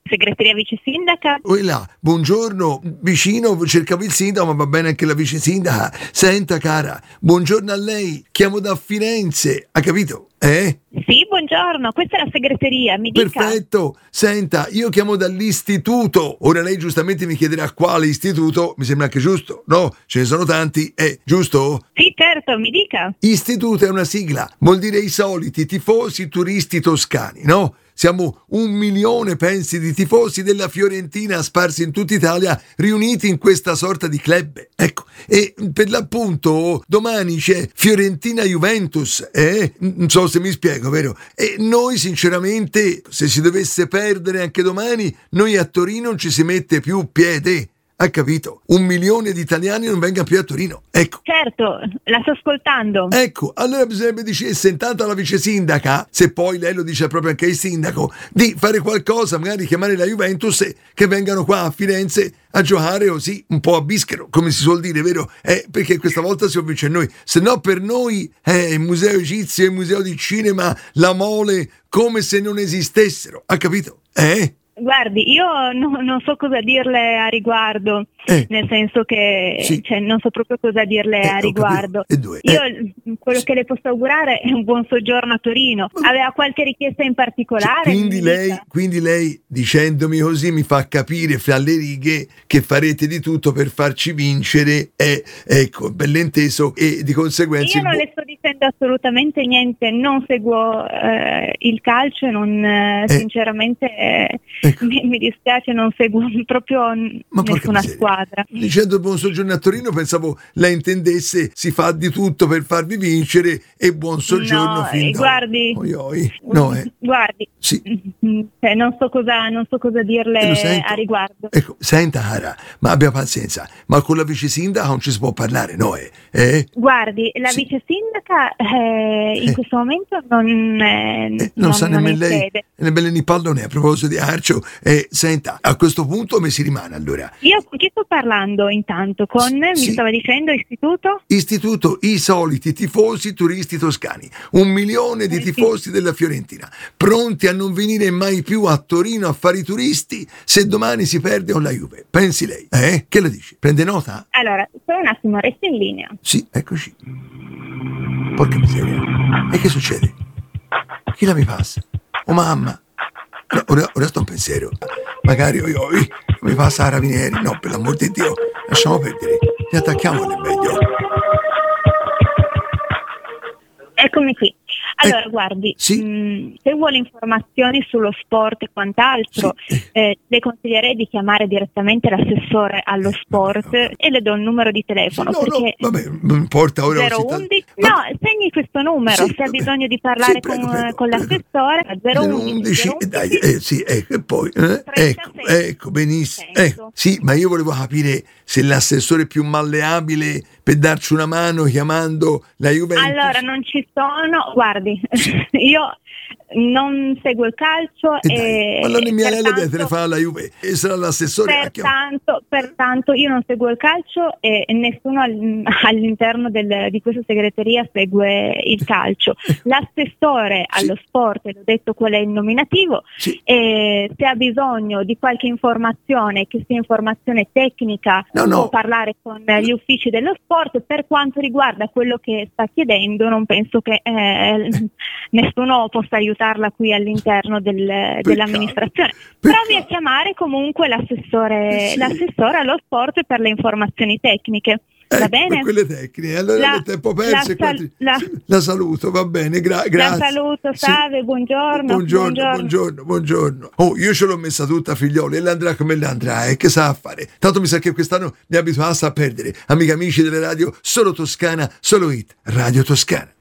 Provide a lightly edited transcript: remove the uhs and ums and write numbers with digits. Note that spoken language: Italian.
Segreteria vice sindaca? Oi là, buongiorno, vicino cercavo il sindaco, ma va bene anche la vice sindaca. Senta cara, buongiorno a lei, chiamo da Firenze, ha capito? Sì, buongiorno, questa è la segreteria, mi dica. Perfetto, senta, io chiamo dall'istituto. Ora lei giustamente mi chiederà quale istituto, mi sembra anche giusto, no? Ce ne sono tanti, giusto? Sì, certo, mi dica. Istituto è una sigla, vuol dire i soliti tifosi turisti toscani, no? Siamo 1 milione, pensi, di tifosi della Fiorentina sparsi in tutta Italia, riuniti in questa sorta di club. Ecco, e per l'appunto domani c'è Fiorentina-Juventus, non so se mi spiego, vero? E noi sinceramente, se si dovesse perdere anche domani, noi a Torino non ci si mette più piede. Ha capito? 1 milione di italiani non venga più a Torino. Ecco. Certo, la sto ascoltando. Ecco, allora bisognerebbe dire, intanto alla vice sindaca, se poi lei lo dice proprio anche il sindaco, di fare qualcosa, magari chiamare la Juventus e che vengano qua a Firenze a giocare così, un po' a bischero, come si suol dire, vero? Perché questa volta si vince noi. Se no per noi il museo egizio e il museo di cinema, la Mole, come se non esistessero. Ha capito? Guardi, io non so cosa dirle a riguardo, nel senso che sì. non so proprio cosa dirle a riguardo. Io quello che le posso augurare è un buon soggiorno a Torino. Aveva qualche richiesta in particolare? Quindi lei, dicendomi così, mi fa capire fra le righe che farete di tutto per farci vincere, ecco, bell'inteso, e di conseguenza... Io non le sto dicendo assolutamente niente, non seguo il calcio, sinceramente... Mi dispiace, non seguo proprio nessuna squadra. Dicendo buon soggiorno a Torino pensavo lei intendesse si fa di tutto per farvi vincere e buon soggiorno fin da... Guardi, guardi, sì. Non so cosa dirle a riguardo. Ecco, senta cara, ma abbia pazienza, ma con la vice sindaca non ci si può parlare, no? Guardi, la vice sindaca in questo momento non sa nemmeno lei, sede. Nemmeno ni pallone a proposito di Arcio. Senta, a questo punto come si rimane allora? Io con chi sto parlando intanto? Mi stava dicendo istituto? Istituto, i soliti tifosi turisti toscani, 1 milione di tifosi della Fiorentina, pronti a non venire mai più a Torino a fare i turisti se domani si perde con la Juve. Pensi lei? Che la dici? Prende nota? Allora, poi un attimo, resti in linea. Sì, eccoci. Porca miseria. E che succede? Chi la mi passa? Oh mamma. No, ora sto un pensiero. Magari mi passa a Carabinieri. No, per l'amor di Dio, lasciamo perdere. Li attacchiamo, è meglio. Eccomi qui. Allora, guardi, se vuole informazioni sullo sport e quant'altro, le consiglierei di chiamare direttamente l'assessore allo sport e le do il numero di telefono. Vabbè, non importa ora. 011. No, segni questo numero, se ha bisogno di parlare con l'assessore, 011. Dai, e poi, ecco, benissimo. Sì, ma io volevo capire se l'assessore è più malleabile per darci una mano chiamando la Juventus. Allora, non ci sono, guardi, io non seguo il calcio ma allora mia Lella deve telefare alla Juve e sarà l'assessore. Pertanto io non seguo il calcio e nessuno all'interno di questa segreteria segue il calcio. L'assessore allo sport, l'ho detto qual è il nominativo, e se ha bisogno di qualche informazione, che sia informazione tecnica, può parlare con gli uffici dello sport. Per quanto riguarda quello che sta chiedendo, non penso che nessuno possa aiutarla qui all'interno dell'amministrazione. Provi a chiamare comunque l'assessore allo sport per le informazioni tecniche. Va bene? Quelle tecniche, allora il tempo perso la saluto, va bene, grazie. La saluto, salve, buongiorno. Oh, io ce l'ho messa tutta, figlioli, e l'andrà come l'andrà, che sa a fare? Tanto mi sa che quest'anno mi abituasse a perdere. Amici delle radio, solo Toscana, solo hit, Radio Toscana.